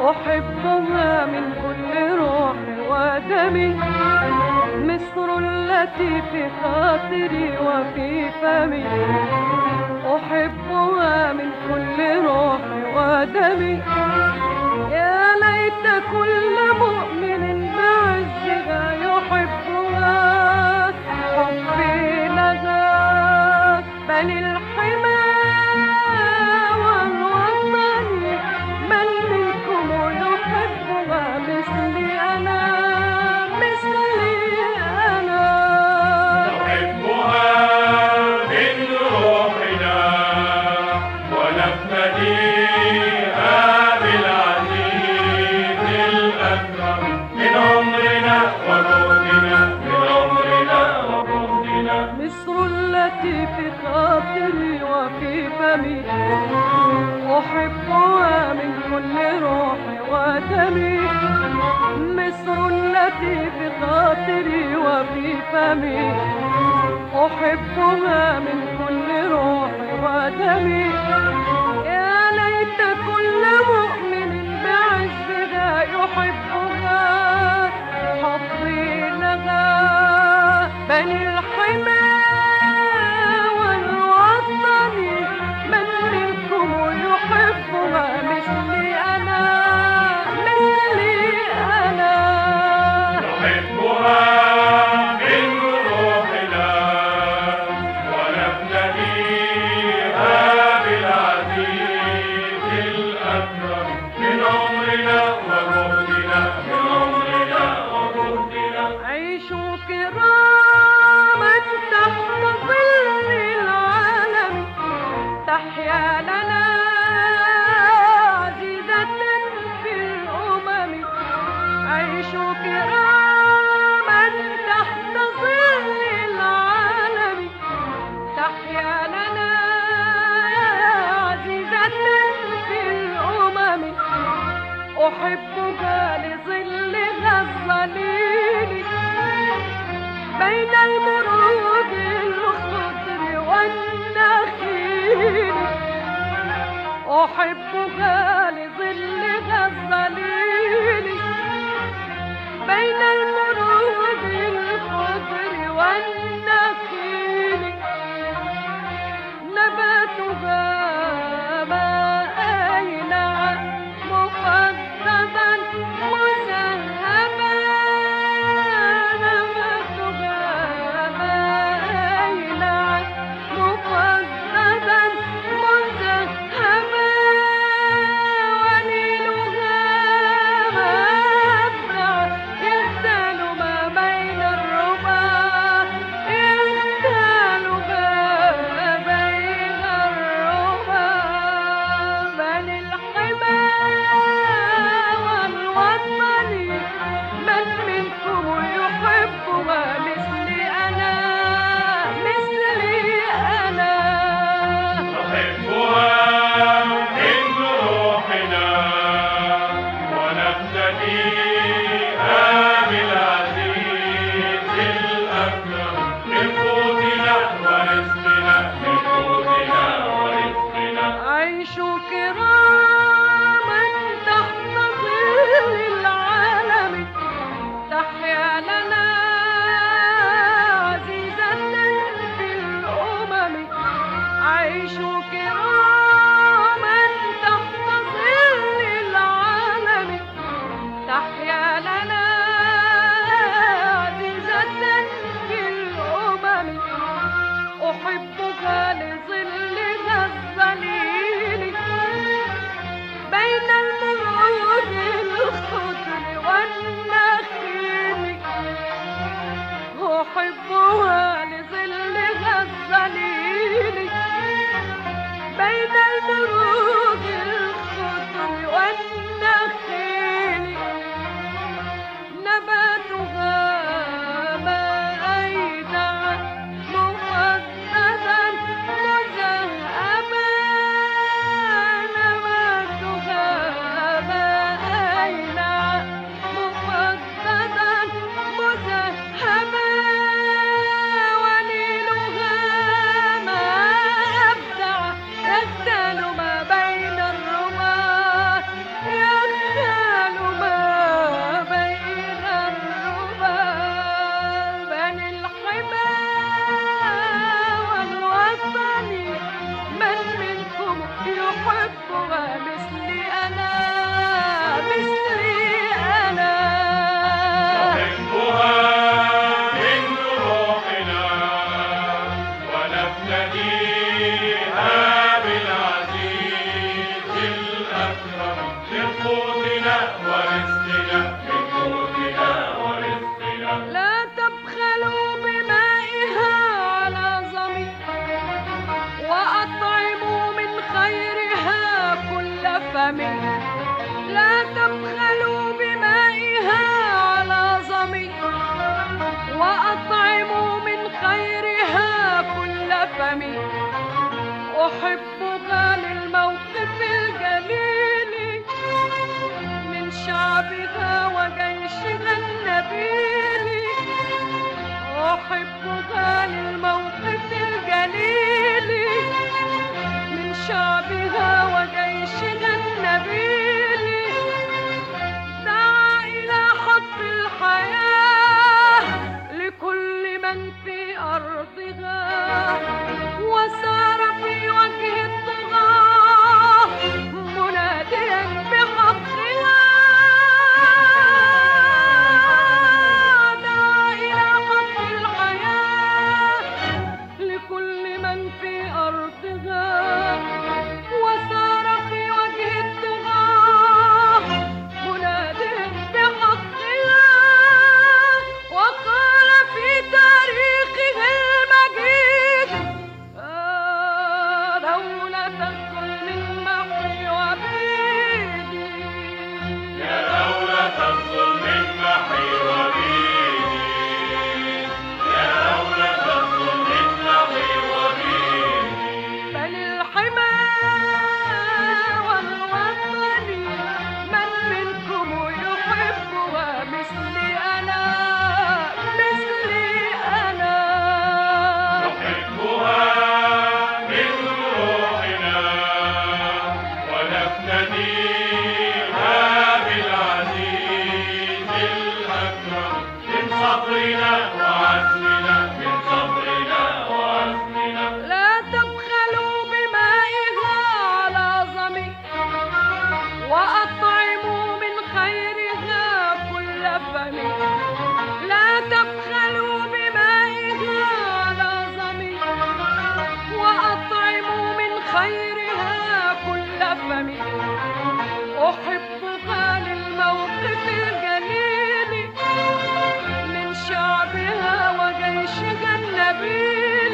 أحبها من كل روحي ودمي، مصر التي في خاطري وفي فمي. أحبها من كل روحي ودمي، يا ليت كل مؤمن بعزها يحبها. حبي لها بل الحمى والوطن، من منكم يحبها مثلي أنا، مثلي أنا. نحبها من روحنا ونفتديها بالعزيز الأكرم من عمرنا وجهدنا، من عمرنا وجهدنا. مصر التي في خاطري وفي فمي، أحبها من كل روحي ودمي. مصر التي في خاطري وفي فمي، أحبها من كل روحي ودمي. يا ليت كل مؤمن بعزها يحبها. حبي لها بني الحمى والوطن، من منكم يحبها مثلي أنا، مثلي أنا. نحبها من روحنا ونفتديها بالعزيز الأكرم من عمرنا وجهدنا، من عمرنا وجهدنا. عيشوا كراما تحت ظل العالم، تحيا لنا عزيزة في الأمم. عيشوا كراما تحت ظل العالم، تحيا لنا عزيزة في الأمم. أحبها لظلها الظليل بين المروج الخضر والنخيل. أحبها لظلها الظليل بين المروج الخضر والنخيل. نباتها ما أينع مفضلا مزهما. نباتها ما أينع مفضلا مزهما. ونيلها مبدع يغتال ما بين الربا، يغتال ما بين الربا. بل الحمى والوطن قوتنا ورزقنا من قوتنا ورزقنا لا تبخلوا بمائها على ظمي وأطعموا من خيرها كل فمي لا تبخلوا بمائها على ظمي وأطعموا من خيرها كل فمي أحبها للموقف الجليل من شعبها وجيشها النبيل أحبها للموقف الجليل من شعبها وجيشها النبيل دعا إلى حق الحياة لكل من في أرضها وسار في وجه الطغاة مناديا بحقها دعا إلى حق الحياة لكل من في أرضها وسار في وجه الطغاة مناديا بحقها وقال في تاريخه المجيد دولة الظلم المحي وبيدي يا دولة الظلم المحي وبيدي يا دولة الظلم المحي وبيدي بل الحمى والوطن من منكم يحبها مثلي أنا مثلي أنا نحبها من روحنا ونفتديها بالعزيز الأكرم من صبرنا وعزمنا من صبرنا وعزمنا لا تبخلوا بمائها على ظمي وأطعموا من خيرها كل فمي لا تبخلوا بمائها على ظمي وأطعموا من خيرها كل فمي أحبها للموقف الجليل من شعبها وجيشها النبيل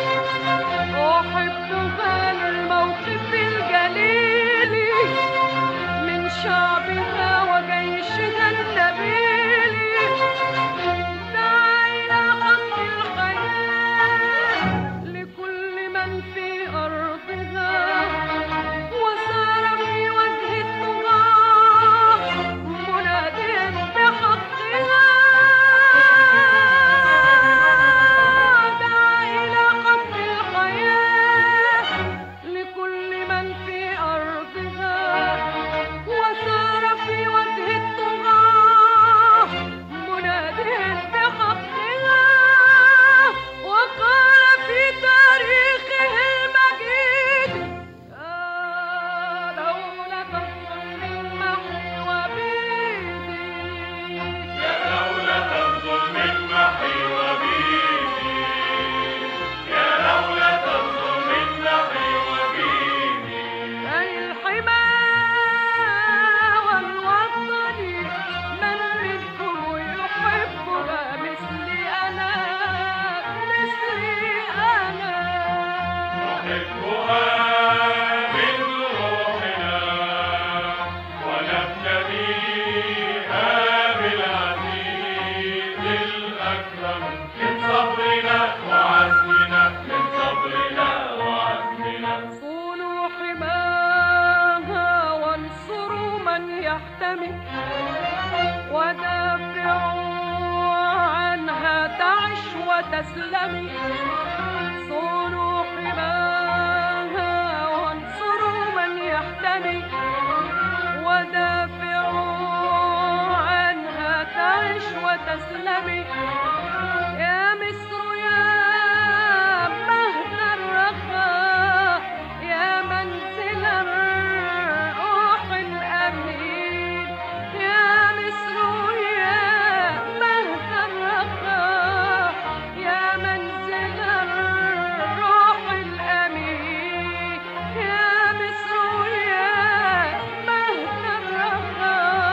أحبها للموقف الجليل من شعبها وجيشها النبيل دعا إلى حق الحياة لكل من في أرضها وسار في وجه الطغاة مناديا بحقها دعا إلى حق الحياة لكل من في أرضها وسار في وجه الطغاة مناديا بحقها وقال في تاريخه المجيد دولة الظلم المحي وبيدي يا دولة الظلم المحي وبيدي يا دولة الظلم المحي وبيدي الحمى والوطن من منكم يحبها مثلي أنا مثلي أنا نحبها من روحنا ونفتديها بالعزيز الأكرم من صبرنا وعزمنا من صبرنا وعزمنا صونوا حماها وانصروا من يحتمي ودافعوا عنها تعش وتسلمي صونوا حماها وانصروا من يحتمي ودافعوا عنها تعش وتسلمي يا مصر يا مهد الرخاء يا منزل الروح الأمين يا مصر يا مهد الرخاء يا منزل الروح الأمين يا مصر يا مهد الرخاء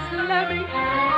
تسلمي